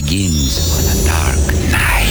begins on a dark night.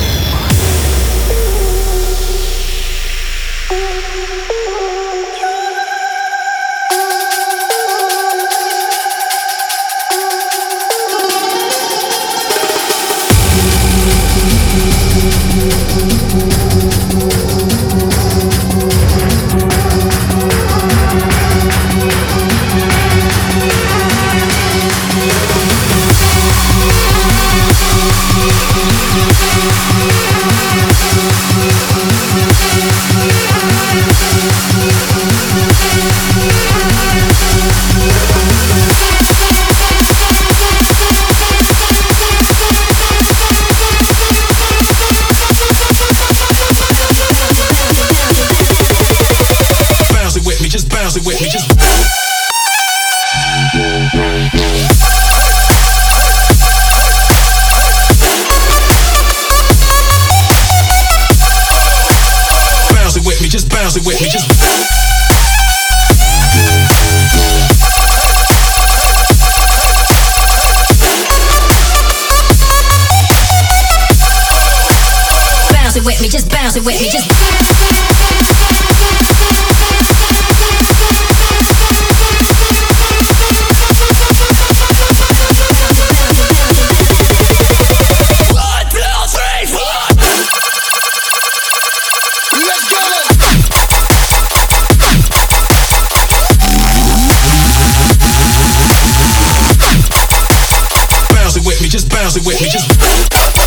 Bounce it with me, just bounce it with me, just bounce it with me, just bounce it with me, just bounce it with me, just bounce it with me, just bounce it with me, just